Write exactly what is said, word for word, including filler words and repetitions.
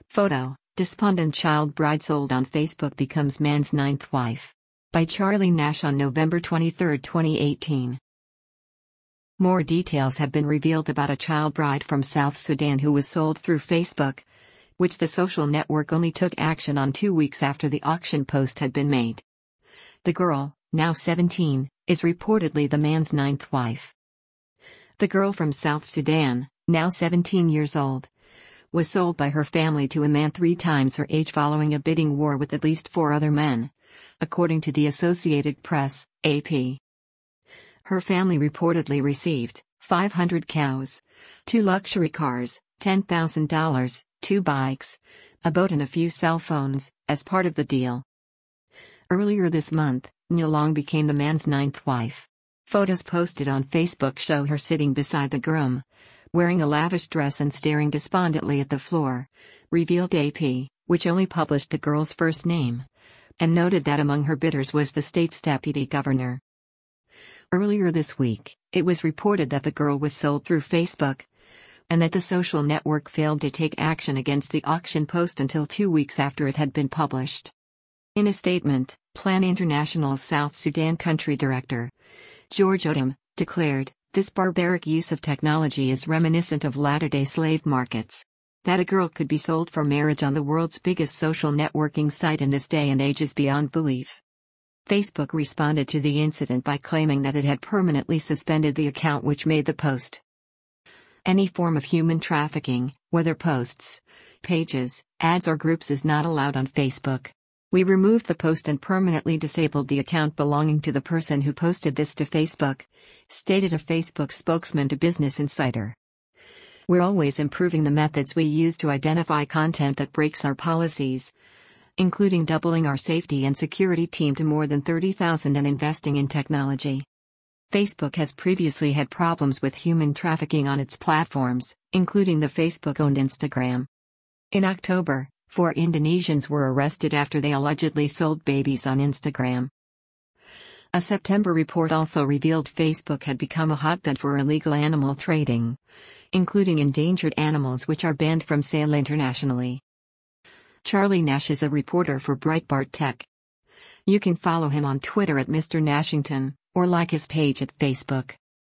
Photo: Despondent child bride sold on Facebook becomes man's ninth wife. By Charlie Nash on November twenty-third, twenty eighteen. More details have been revealed about a child bride from South Sudan who was sold through Facebook, which the social network only took action on two weeks after the auction post had been made. The girl, now seventeen, is reportedly the man's ninth wife. The girl from South Sudan, now seventeen years old, was sold by her family to a man three times her age following a bidding war with at least four other men, according to the Associated Press, A P. Her family reportedly received five hundred cows, two luxury cars, ten thousand dollars, two bikes, a boat and a few cell phones, as part of the deal. Earlier this month, Nyalong became the man's ninth wife. Photos posted on Facebook show her sitting beside the groom, wearing a lavish dress and staring despondently at the floor, revealed A P, which only published the girl's first name, and noted that among her bidders was the state's deputy governor. Earlier this week, it was reported that the girl was sold through Facebook, and that the social network failed to take action against the auction post until two weeks after it had been published. In a statement, Plan International's South Sudan country director, George Odom, declared, "This barbaric use of technology is reminiscent of latter-day slave markets. That a girl could be sold for marriage on the world's biggest social networking site in this day and age is beyond belief." Facebook responded to the incident by claiming that it had permanently suspended the account which made the post. Any form of human trafficking, whether posts, pages, ads or groups, is not allowed on Facebook. We removed the post and permanently disabled the account belonging to the person who posted this to Facebook, stated a Facebook spokesman to Business Insider. We're always improving the methods we use to identify content that breaks our policies, including doubling our safety and security team to more than thirty thousand and investing in technology. Facebook has previously had problems with human trafficking on its platforms, including the Facebook-owned Instagram. In October, four Indonesians were arrested after they allegedly sold babies on Instagram. A September report also revealed Facebook had become a hotbed for illegal animal trading, including endangered animals which are banned from sale internationally. Charlie Nash is a reporter for Breitbart Tech. You can follow him on Twitter at Mister Nashington, or like his page at Facebook.